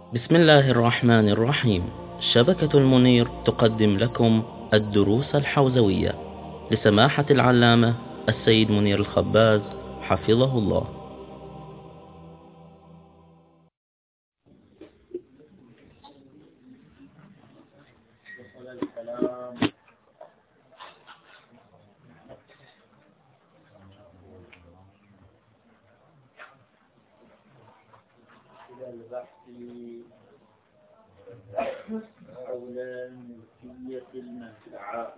بسم الله الرحمن الرحيم. شبكة المنير تقدم لكم الدروس الحوزوية لسماحة العلامة السيد منير الخباز حفظه الله. حول ملكية المنفعة.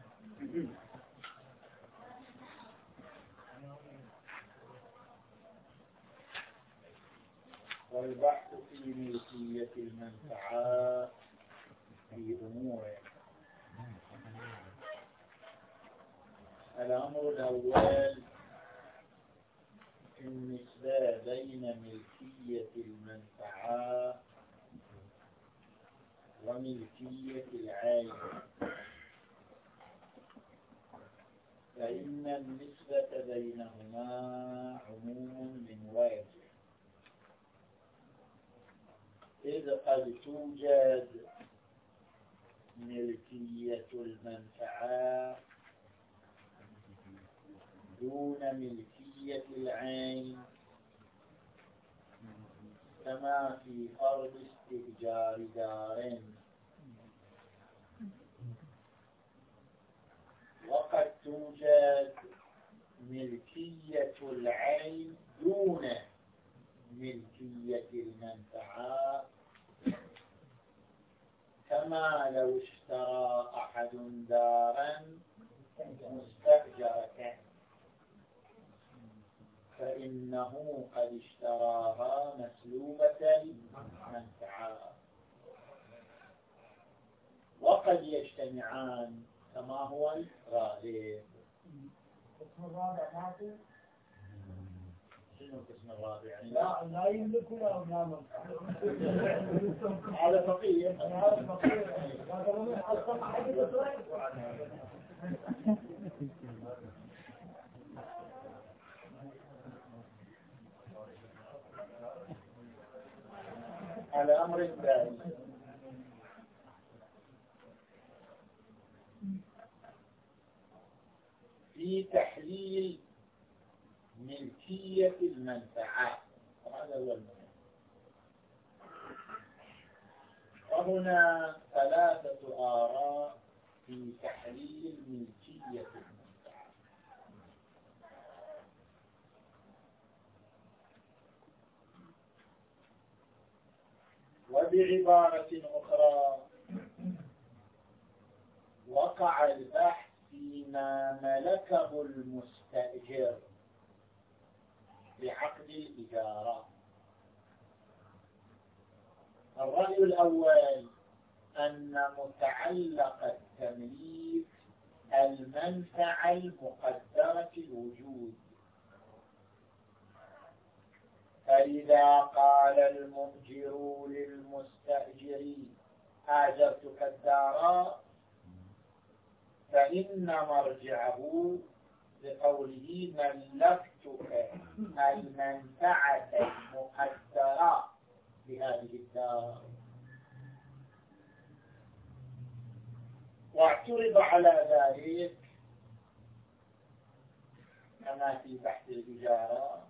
والبحث في ملكية المنفعة في أموره. الأمر الأول النسبة بين ملكية المنفعة وملكية العين، فإن النسبة بينهما عموم من وجه، إذ قد توجد ملكية المنفعة دون ملكية العين، كما في فرض استئجار دار، وقد توجد ملكية العين دون ملكية المنفعة، كما لو اشترى أحد دارا مستأجرة فإنه قد اشتراها مسلوبة المنفعة، وقد يجتمعان كما هو الغالب. القسم الرابع ناقص. شنو القسم الرابع؟ يعني لا يملك ولا يملك. هذا فقيه. هذا فقيه. هذا من أصلا حديث الأمر الثاني في تحليل ملكية المنفعة، هذا هو المهم. وهنا ثلاثة آراء في تحليل ملكية المنفعة. وبعبارة أخرى وقع البحث فيما ملكه المستأجر بعقد الإجارة. الرأي الأول أن متعلق التمليك المنفعة المقدرة الوجود، فإذا قال المؤجر للمستأجر آجرتك الدار، فإن مرجعه بقوله ملكتك المنفعة المقدرة بهذه الدار. واعترض على ذلك كما في بحث الإجارة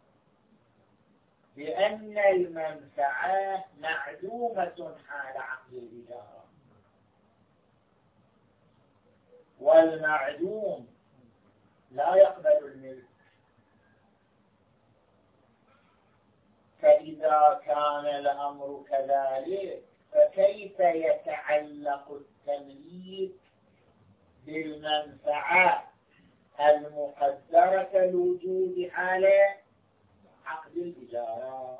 بأن المنفعة معدومة حال عقد الإجارة، والمعدوم لا يقبل الملك، فإذا كان الأمر كذلك فكيف يتعلق التمليك بالمنفعة المقدرة الوجود حال عقد الإجارة،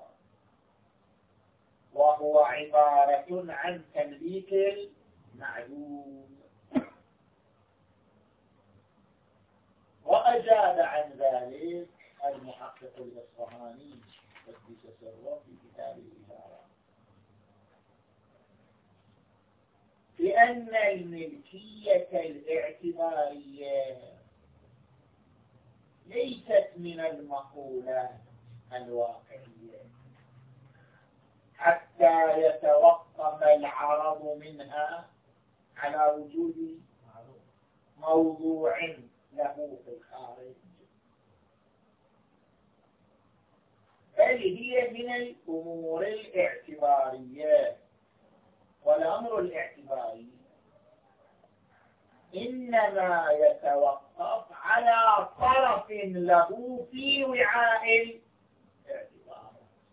وهو عبارة عن تمليك المعدوم. وأجاب عن ذلك المحقق الإصفهاني قدس سره في كتاب الإجارة بأن الملكية الاعتبارية ليست من المقولات الواقعية، حتى لا يتوقف العرض منها على وجود موضوع له في الخارج، بل هي من الأمور الاعتبارية. والأمر الاعتباري إنما يتوقف على طرف له في وعاء الاعتبار،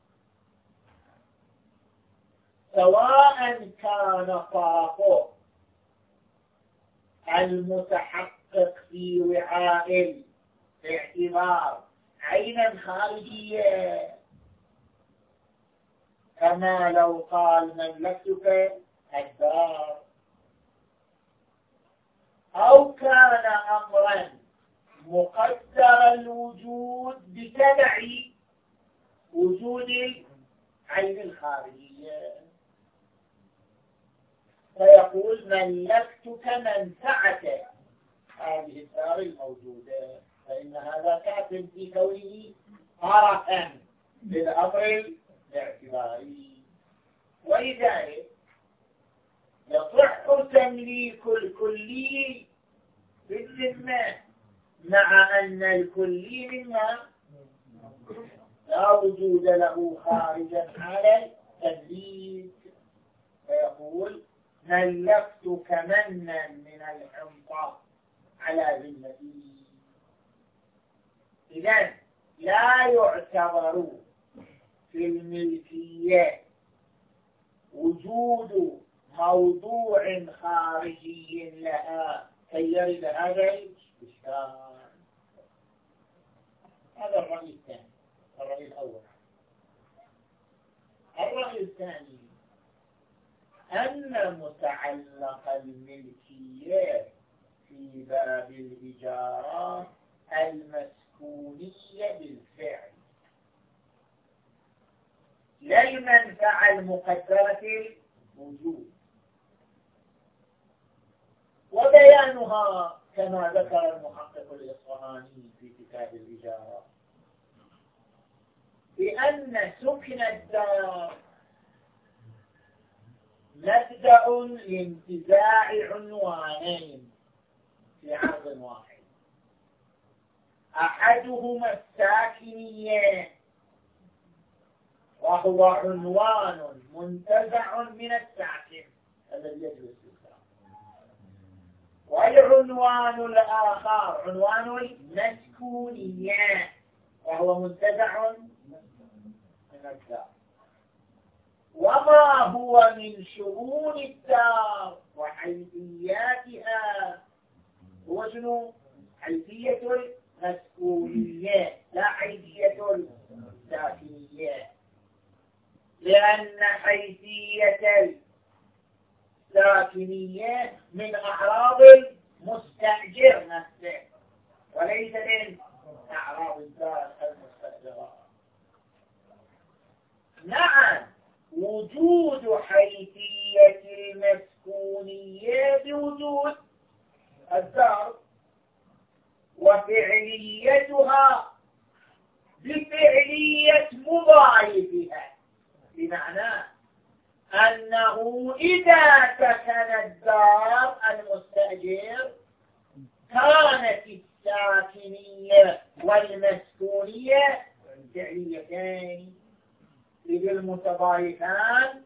سواء كان طرفه المتحقق في وعاء الاعتبار عينا خارجية، كما لو قال ملكتك الدار، أو كان أمرا مقدر الوجود بتبع وجود العين الخارجية، فيقول ملكتك منفعة هذه الدار الموجودة، فإن هذا كافٍ في كونه طرفا للأمر الاعتباري. ولذلك يصح تمليك الكلي بالذمة، مع أن الكلي مما لا وجود له خارجا على التمليك، فيقول ملكتك منا من الحنطة على ذمتي. إذن لا يعتبر في الملكية وجود موضوع خارجي لها كي يرد هذا الإشكال. هذا الرأي الثاني. الرأي الأول. الرأي الثاني أن متعلق الملكية في باب الإجارة المسكونية بالفعل، لا المنفعة المقدرة الوجود، وبيانها كما ذكر المحقق الإصفهاني في كتاب الإجارة بأن سكن الدار مبدأ لانتزاع عنوانين في عرض واحد، أحدهما الساكنية وهو عنوان منتزع من الساكن الذي يجلس فيه، والعنوان الآخر عنوان المسكونية وهو منتزع من الدار. وما هو من شؤون الدار وحيثياتها هو شنو؟ حيثية المسكونية لا حيثية الساكنية، لأن حيثية الساكنية من أعراض المستأجر نفسه وليس من أعراض الدار المستأجرة. نعم وجود حيثية المسكونية بوجود الدار، وفعليتها بفعلية مضايفها، بمعنى أنه إذا سكن الدار المستأجر كانت الساكنية والمسكونية فعليتين، إذ المتضايفان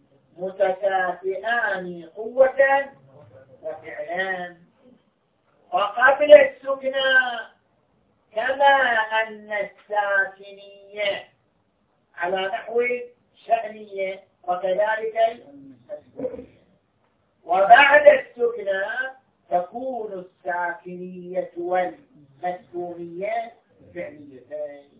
متكافئان قوة وفعلان. وقبل السكنى كما أن الساكنية على نحو شأنية وكذلك المسكونية، وبعد السكنى تكون الساكنية والمسكونية فعليتين.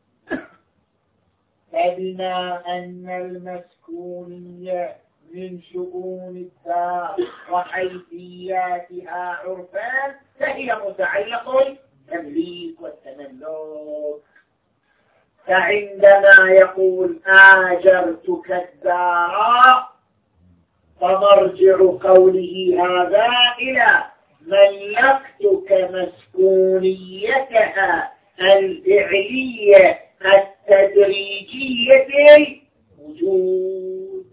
فبما أن المسكونية من شؤون الدار وحيثياتها عرفان فهي متعلق التمليك والتملك. فعندما يقول آجرتك الدار فمرجع قوله هذا إلى ملكتك مسكونيتها الفعلية التدريجية الوجود.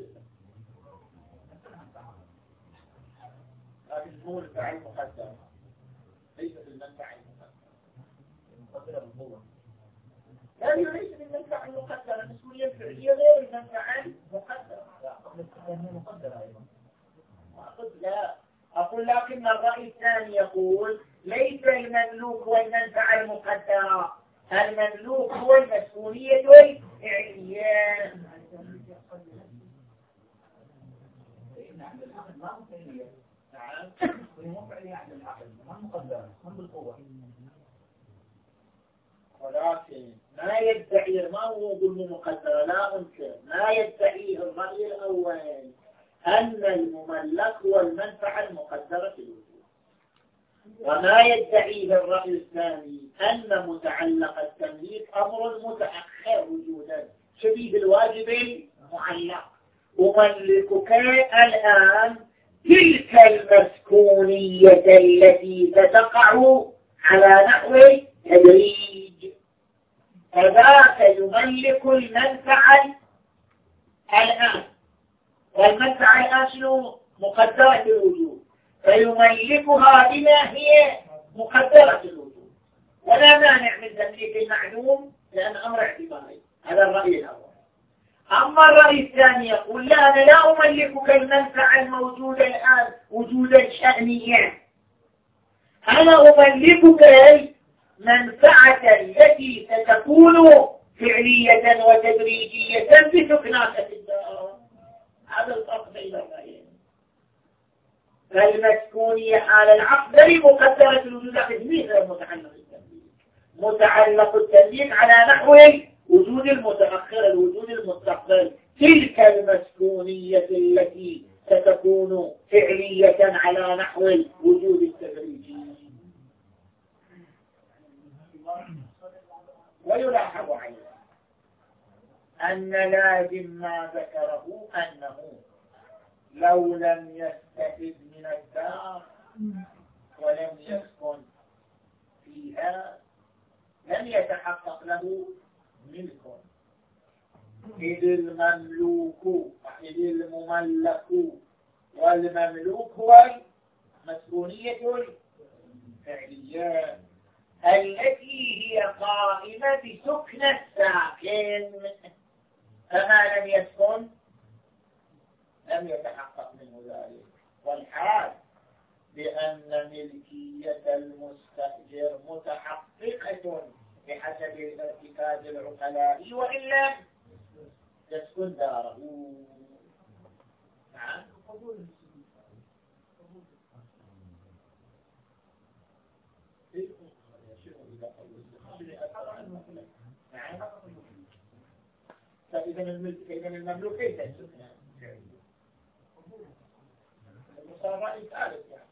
المنفعة المقدرة. مقدرة أيضا. لا أقول لكن الرأي الثاني يقول ليس المملوك هو المنفعة المقدرة، المملوك هو المسؤولية الفعلية. نعم العقد ما مفعلية. نعم مفعلية عند العقد ما مقدرة ما بالقوة. ولكن ما يدعي ما هو ظلم مقدرة، لا أنكر ما يدعيه الرأي الأول أن المملك هو المنفعة المقدرة في الوجود، وما يدعيه الرأي الثاني أن متعلق التمليك أمر متأخر وجودا شبيه الواجب المعلق. أملكك الآن تلك المسكونية التي ستقع على نحو تدريج، فذاك يملك المنفعة الآن، والمنفعة الآن شنو؟ مقدرة الوجود، فيملكها بما هي مقدرة الوجود، ولا مانع من تمليك المعلوم لأن أمر اعتباري. هذا الرأي الأول. أما الرأي الثاني يقول لا، أنا لا أملكك المنفعة الموجودة الآن وجودا شأنيا، أنا أملكك المنفعة التي ستكون فعلية وتدريجية بسكنات الدار. هذا الفرق بين الرأيين. فالمسكونية حال العقد مقدرة الوجود غير متعلق التمليك، متعلق التمليك على نحو وجود المتأخر الوجود المستقبل، تلك المسكونية التي ستكون فعلية على نحو الوجود التدريجي. ويلاحظ عليه أن لازم ما ذكره أنه لو لم يستفد من الدار ولم يسكن فيها لم يتحقق له ملك، إذ المملوك إذ المملك والمملوك هو المسكونية الفعلية التي هي قائمة بسكن الساكن، فما لم يسكن لم يتحقق منه ذلك. والحال بأن ملكية المستأجر متحققة بحسب ارتكاز العقلاء وإن لم يسكن داره. نعم فإذا المملوك كيف يسكن؟ المصارعة الثالث يعني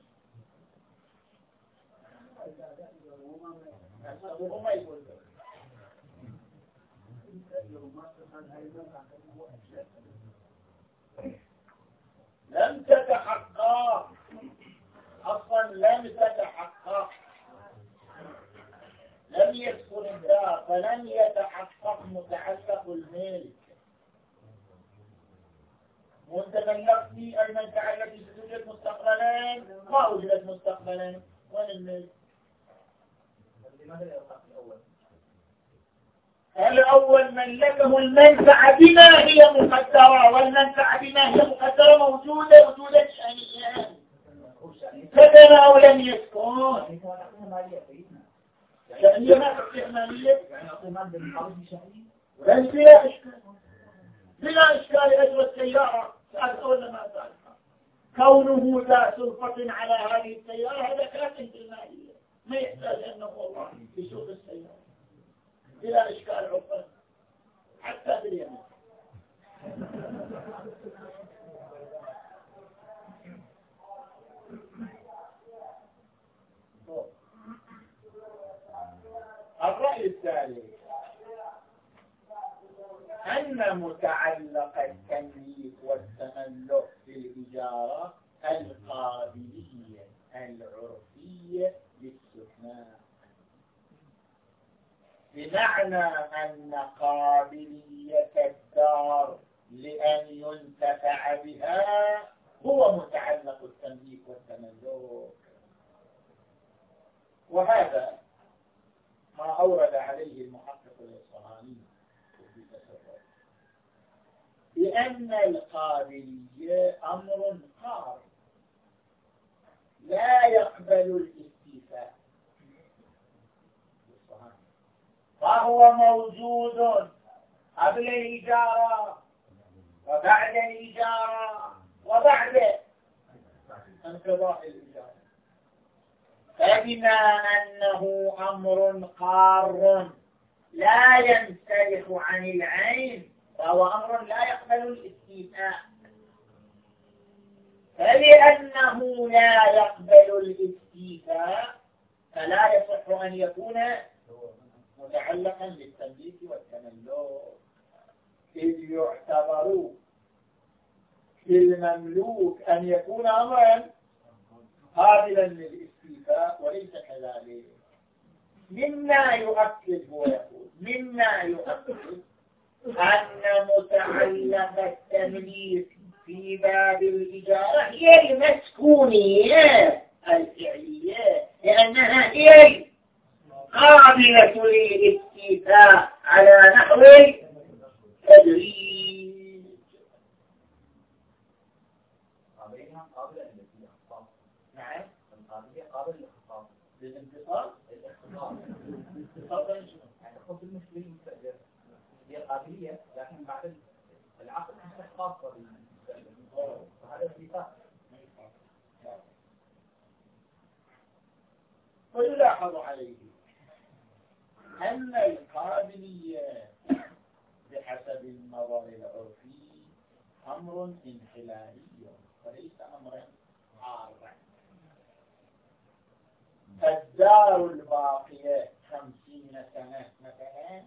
هو ما يقول لم تتحقق أصلا، لم تتحقق، لم يسكن الدار فلم يتحقق متعلق الملك. وانت ملكتني المنفعة التي توجد مستقبلا ما وجدت مستقبلا، وين الملك؟ لماذا الإرهاق الأول؟ الأول ملكه المنفعة بما هي مقدرة، والمنفعة بما هي مقدرة موجودة وجودا شأنيا، سكن أو لم يسكن. شأنية ما تصير مالية، ليس بلا إشكال، بلا إشكال. أجر السيارة سألت ولا ما سألتها، كونه ذا سلطة على هذه السيارة هذا كافٍ في المالية، ما يحتاج أنه والله يسوق السيارة بلا إشكال عقل حتى باليمين. الرأي الثالث أن متعلق التمليك والتملك في الإجارة القابلية العرفية للسكناء، بمعنى أن قابلية الدار لأن ينتفع بها هو متعلق التمليك والتملك. وهذا ما أورد عليه المحقق الإصفهاني في تصرف، بأن القابلية أمر قار لا يقبل الاستيفاء، فهو موجود قبل الإجارة وبعد الإجارة وبعد انقضاء الإجارة. فبما أنه أمر قار لا ينسلخ عن العين فهو أمر لا يقبل الاستيفاء، فلأنه لا يقبل الاستيفاء فلا يصح أن يكون متعلقا بالتمليك والتملك، إذ يعتبر في المملوك أن يكون أمرا قابلا للاستيفاء وليس كذلك. مما يؤكد هو يقول مما يؤكد أن متعلق التمليك في باب الإجارة هي المسكونية الفعلية، لأنها هي قابلة للاستيفاء على نحو التدريج. نعم القابلية قابلة للاختصاص للانتصار يعني خذ المشكلة المستأجر هي قابلية لكن بعد العقد مش خاصة بالمستأجر وهذا استيفاء. ويلاحظ عليه أن القابلية بحسب النظر العرفي أمر انحلالي وليس أمرا عارضا. فالدار الباقية 50 سنة مثلا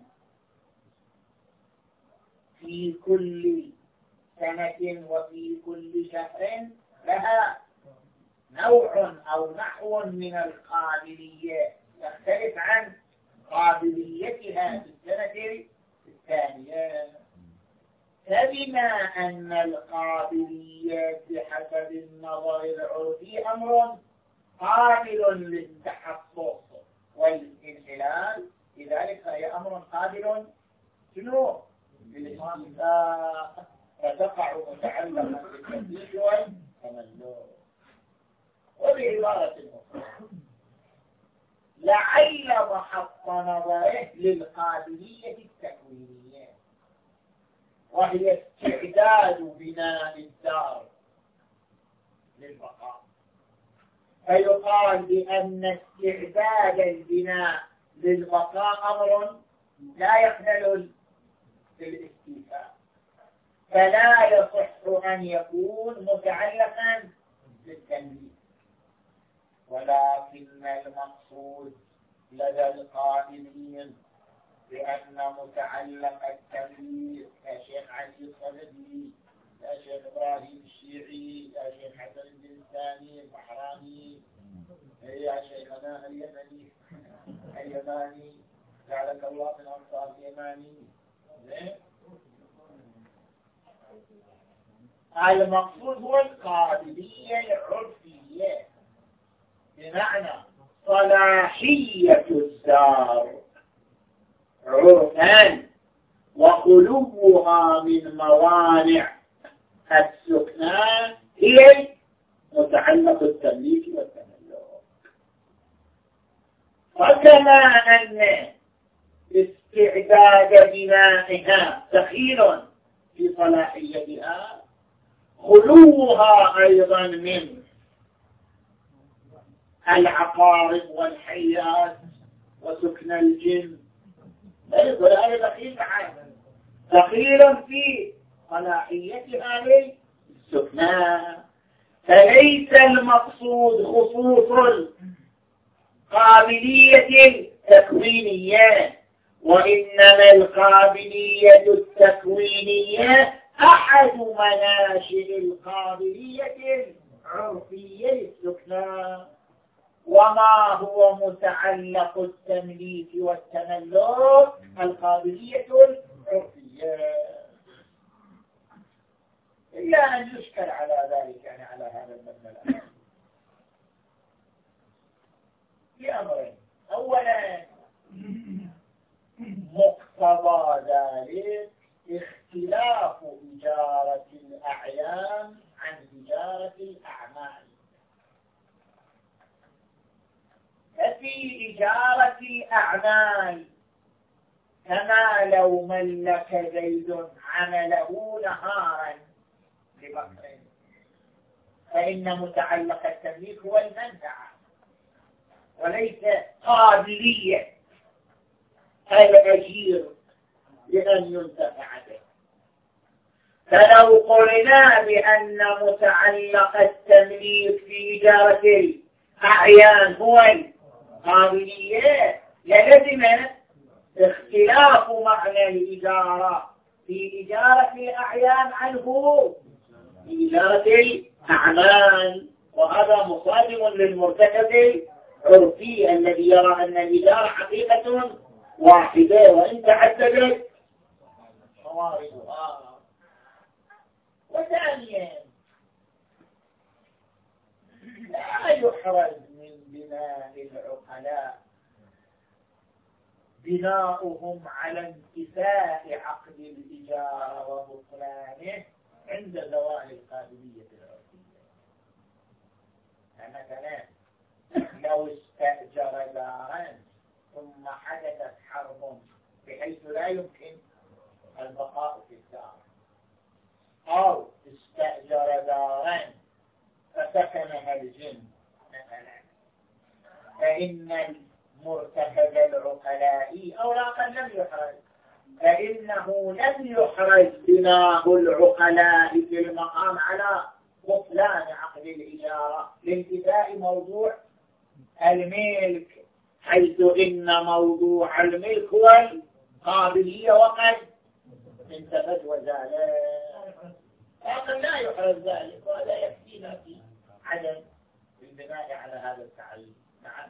في كل سنة وفي كل شهر لها نوع أو نحو من القابلية يختلف عن قابليتها في السنة الثانية. فبما أن القابلية بحسب النظر العرفي أمر قابل للتحقق والانحلال لذلك هي أمر قابل شنو؟ للاستيفاء، فتقع متعلقا بالتمليك والتملك. وبعبارة أخرى لعل محط نظره للقابلية التكوينية وهي استعداد بناء الدار للبقاء، فيقال بأن استعداد البناء للبقاء أمر لا يقبل الاستيفاء، فلا يصح أن يكون متعلقا بالتمليك. ولكن المقصود لدى القائلين بأن متعلق التمليك يا شيخ علي الصددي يا شيخ إبراهيم الشيعي يا شيخ حسن الدنساني البحراني يا شيخنا اليماني جعلك الله من أنصار اليماني. المقصود هو القابلية العرفية بمعنى صلاحية الدار عرفا وخلوها من موانع السكنان هي متعلق التمليك والتملك. وكما أن استعداد بنائها دخيل في صلاحيتها خلوها أيضا من العقارب والحيات وسكن الجن وهذا دخيل في صلاحيتها للسكنان. فليس المقصود خصوص القابلية التكوينية، وإنما القابلية التكوينية أحد مناشئ القابلية العرفية للسكنان. وما هو متعلق التمليك والتملك القابلية العرفية، إلا أن يشكل على ذلك يعني على هذا المثل بأمرين. أولا مقتضى ذلك اختلاف إجارة الكلام عن إجارة الأعمال. ففي إجارة الأعمال كما لو ملك زيد عمله نهارا لبكر، فإن متعلق التمليك هو المنفعة وليس قابلية الأجير لأن ينتفع به. فلو قلنا بأن متعلق التمليك في إجارة الأعيان هو القابلية للزم اختلاف معنى الإجارة في إجارة الأعيان عنه في إجارة الأعمال، وهذا مصادم للمرتكب العرفي الذي يرى أن الإجارة حقيقة واحدة وإن تعددت مواردها. وثانيا لا يحرز من بناء العقلاء بناؤهم على انتفاء عقد الإجارة وبطلانه عند زوال القابلية العرفية. مثلا لو استأجر دارا ثم حدثت حرب بحيث لا يمكن البقاء في الدار، أو استأجر دارا فسكنها الجن مثلا، فإن مرتكب العقلاء أوراقا لم يحرز، فإنه لم يحرز بناء العقلاء في المقام على بطلان عقد الإجارة لانتفاء موضوع الملك، حيث إن موضوع الملك هو القابلية وقد انتفت وزالت، لكن لا يحرز ذلك، وهذا يكفينا في عدم البناء على هذا التعريف. نعم.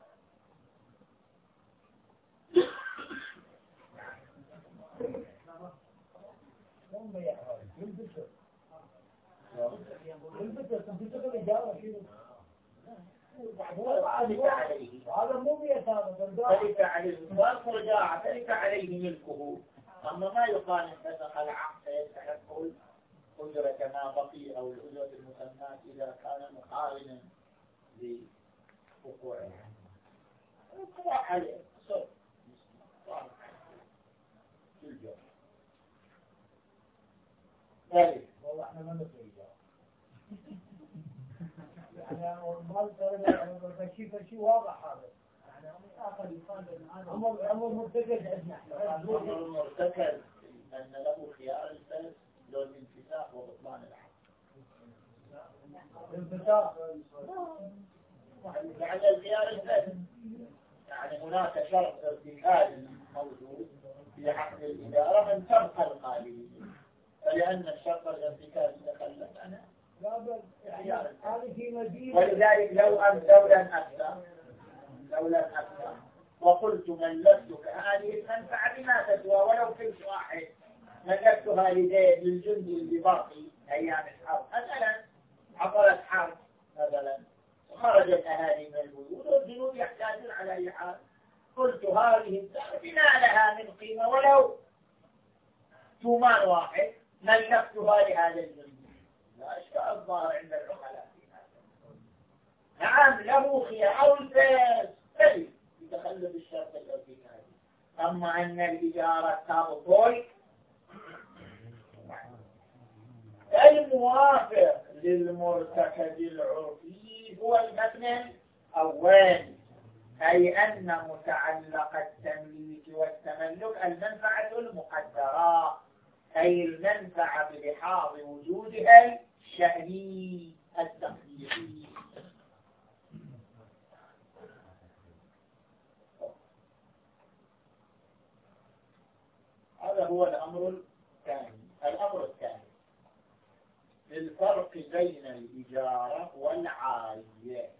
هذا مو بيتابع تلك عليه والرجاعة، تلك عليه ملكه. أما ما يقال إن فسخ العقد يستحق الأجرة ما بقي أو الأجرة المسماة إذا كان مقارنا لوقوعه. صراحة عليه صرف ذلك والله احنا ما نسوي يعني ما شيء واضح هذا. يعني آخر يقال أن أمر مرتكز عندنا. أمر مرتكز أن له خيار الفلس لو الانتفاع وبطلان العقد. الانتفاع بعد الخيار الفلس يعني هناك شرط ارتكاز موجود في عقد الإدارة أن تبقى القابلية، فلأن الشرط الارتكاز تخلف عنه ولذلك لو لم أكثر وقلت ملكتك هذه المنفعة بما تسوى ولو كنت واحد، ملكتها لزيد للجندي اللي باقي أيام الحرب مثلا، حصلت حرب مثلا وخرج الأهالي من البيوت والجنود يحتاجون على أي حال، قلت هذه الدار بما لها من قيمة ولو ثمان واحد ملكتها لهذا الجندي. لا إشكال الظاهر عند العقلاء في هذا. نعم له خيار الفاس فلي يتخلف الشرط الارتكازي، أما أن الإجارة تبطل الموافق للمرتكب العرفي هو المبنى الأول، أي أن متعلق التمليك والتملك المنفعة المقدرة، أي المنفعة بلحاظ وجودها الشأني التقديري. هذا هو الأمر الثاني. الأمر الثاني الفرق بين الإجارة والعارية.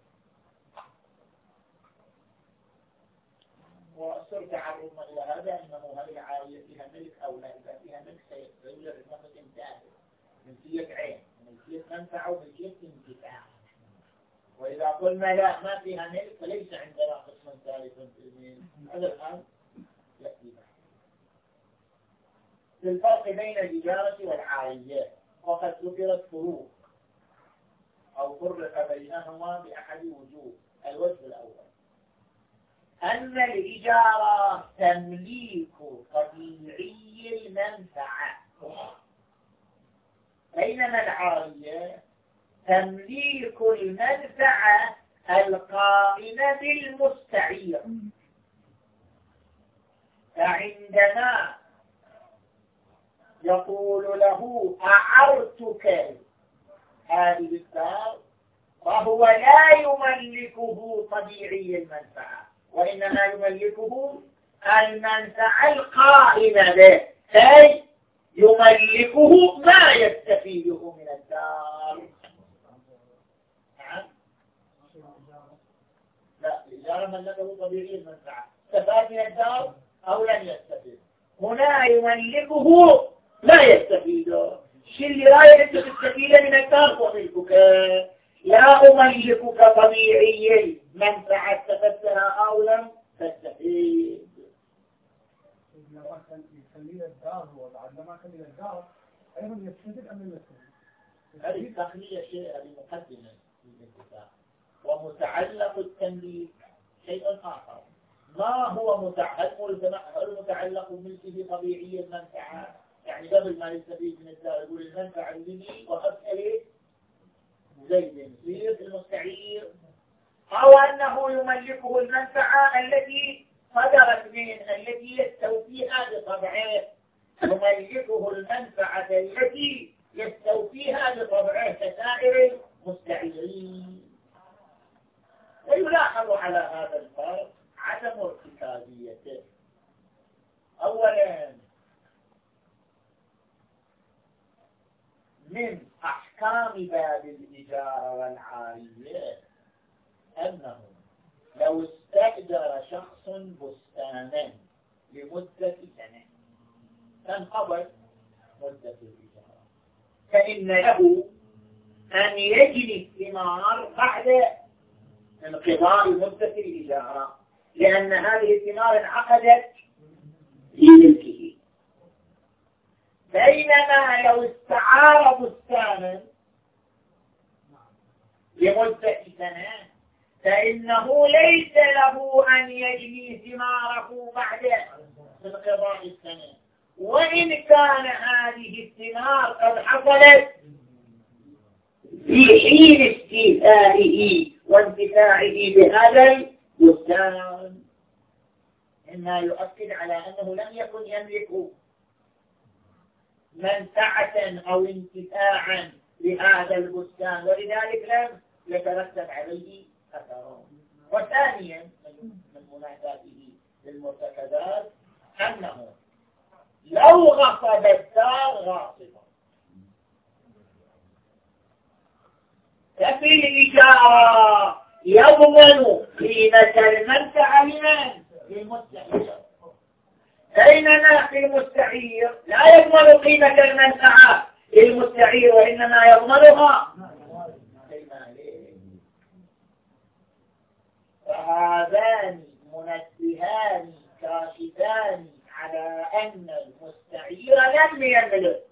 وصرت عرضنا إلى هذا أنه هل العارية فيها ملك أو لا، إذا فيها ملك سيتغير النمط انتهى ملكية عين وملكية منفعة وملكية انتفاع. وإذا قلنا لا ما فيها ملك فليس عندنا قسم ثالث في الملك. هذا الآن يأتي الفرق بين الإجارة والعارية. وقد ذكرت فروق أو فرق بينهما بأحد وجوه. الوجه الأول أن الإجارة تمليك طبيعي المنفعة، بينما العارية تمليك المنفعة القائمة بالمستعير. فعندما يقول له أعرتك هذه الدار فهو لا يملكه طبيعي المنفعة، وإنما يملكه المنفعة القائمة به، أي يملكه ما يستفيده من الدار. لا، الإجارة ملكه طبيعي المنفعة، استفاد من الدار أو لم يستفيد. هنا يملكه لا يستفيده. الشيء اللي لا تستفيد من الدار وملكك. لا أملكك طبيعي المنفعة استفدتها أو لم تستفيد. لما كان يخلي الدار هو بعد لما خلي الدار أيضا يستفيد أم لا يستفيد؟ هذه التخلية شيء، هذه مقدمة للانتفاع، ومتعلق التمليك شيء آخر. ما هو متعلق بملكه طبيعي المنفعة؟ يعني قبل ما يستفيد من الدار يقول المنفعة لي وأسأله زيد يصير المستعير، أو أنه يملكه المنفعة التي صدرت منه التي يستوفيها بطبعه، يملكه المنفعة التي يستوفيها بطبعه كسائر المستعيرين. ويلاحظ على هذا الفرق عدم ارتكازيته. أولا، من أحكام باب الإجارة والعارية أنه لو استأجر شخص بستانا لمدة سنة تنقضي مدة الإجارة، فإن له أن يجني الثمار بعد انقضاء مدة الإجارة، لأن هذه الثمار انعقدت في ملكه. بينما لو استعار بستانا لمدة سنة فإنه ليس له أن يجني ثماره بعد انقضاء السنة، وإن كان هذه الثمار قد حصلت في حين استيفائه وانتفاعه بهذا البستان، مما يؤكد على أنه لم يكن يملك منفعة أو انتفاعا لهذا البستان، ولذلك لم يترتب عليه أثر. وثانيا من مناسباته للمرتكزات أنه لو غصب الدار غاصبا ففي الإجارة يضمن قيمة المنفعة للمستعير، بينما في المستعير لا يضمن قيمة المنفعة للمستعير وإنما يضمنها للمالك. فهذان منبهان كاشفان على أن المستعير لم يملك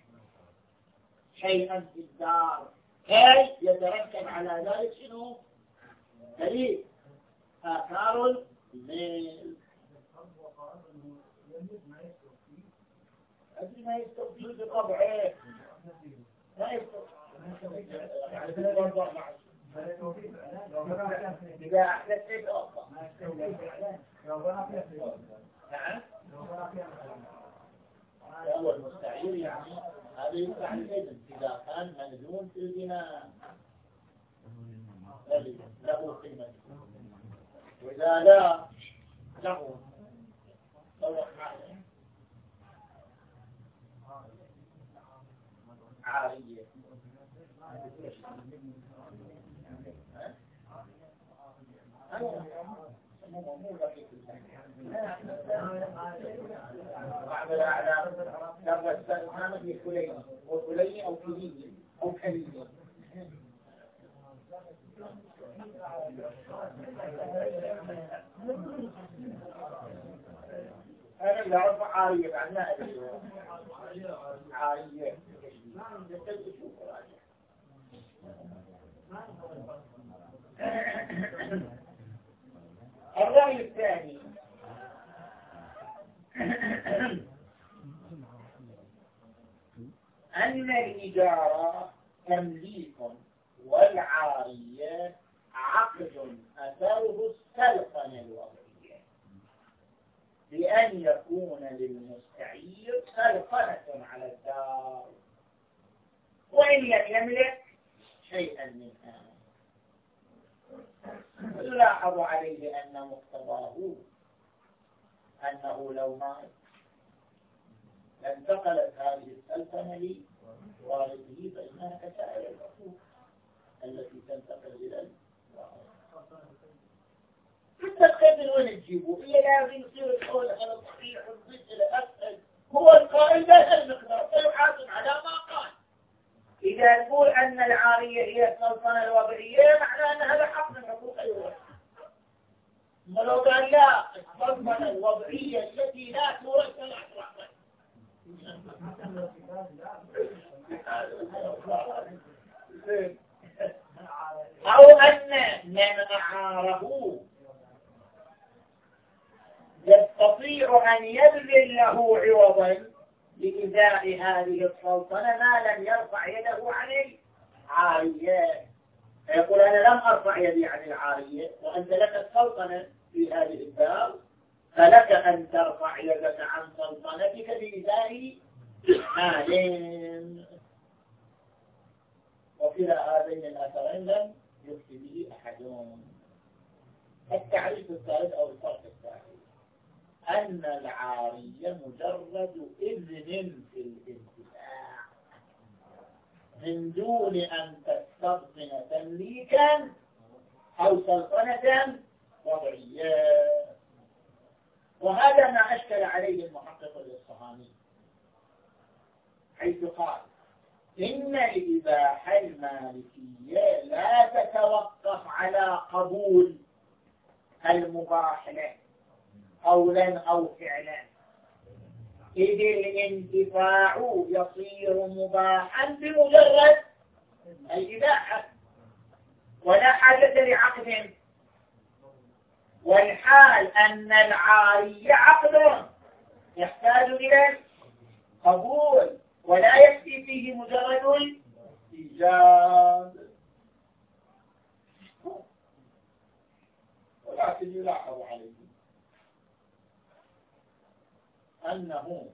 شيئا في الدار، أي يترتب على ذلك شنو؟ دليل آثار الميل. أدري ما يستوفيه بطبعه، ما يستوفيه يعني بالوضع معه إذا أحدث شيء أخر. نعم، هو المستعير يعني هذا يدفع الإذن إذا كان ملزوم في البناء له قيمة، وإذا لا له عارية. بعض الأعلام لما استخدمت لكلين وكلين أو كلين أو كلين. أنا لا أعرف عارية، عنها عارية الرأي الثاني أن الإجارة تمليك والعارية عقد أثره السلطنة الوضعية بأن يكون للمستعير سلطنة على الدار وإن لم يملك شيئا منها. يلاحظ عليه أن مقتضاه أنه لو مات لانتقلت هذه السلطنة لوارثه فإنها كسائر الحقوق التي تنتقل إلى الوارث. حتى الخير من وين تجيبه؟ إلا لازم يصير الحول على الصحيح والضد إلى أسهل. هو القائل بهذا المقدار فيحاسب على ما قال. إذا تقول أن العارية هي السلطنة الوضعية معناه أن هذا حق من حقوق الوارث. ما لو قال لا السلطنة الوضعية التي لا تورث لا تورث أو أن من أعاره يستطيع أن يبذل له عوضا لإزاء هذه السلطنة ما لم يرفع يده عن العارية. يقول أنا لم أرفع يدي عن العارية وأنت لك السلطنة في هذه الدار فلك أن ترفع يدك عن سلطنتك بإزاء مالين. وكلا هذين الأثرين لم يفتي به أحدهم. التعريف الثالث أو الفرق الثالث أن العارية مجرد إذن في الانتفاع من دون أن تستبطن تمليكا أو سلطنة وضعية. وهذا ما أشكل عليه المحقق الإصفهاني حيث قال إن الإباحة المالكية لا تتوقف على قبول المباح له قولا أو فعلا، إذ الانتفاع يصير مباحا بمجرد الإباحة ولا حاجة لعقد. والحال أن العارية عقد يحتاج إلى القبول ولا يكفي فيه مجرد الإيجاب. ولكن يلاحظ عليه أنه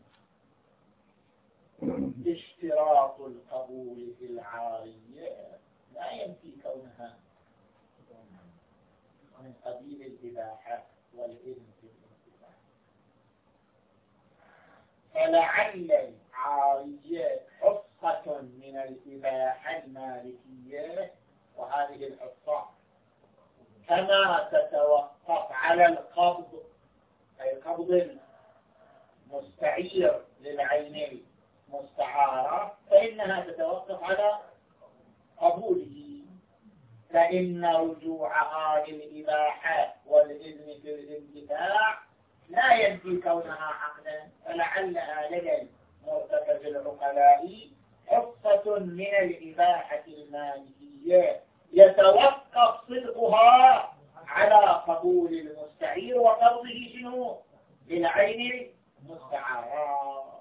اشتراط القبول في العارية لا ينفي كونها من قبيل الإباحة والإذن في الانتفاع. فلعل العارية حصة من الإباحة المالكية وهذه الحصة كما تتوقف على القبض أي قبض مستعير للعين المستعارة فإنها تتوقف على قبوله. فإن رجوعها للإباحة والإذن في الانتفاع لا ينفي كونها عقدا. فلعلها لدى مرتكز العقلاء حصة من الإباحة المالكية يتوقف صدقها على قبول المستعير وقبضه شنو للعين المستعارة.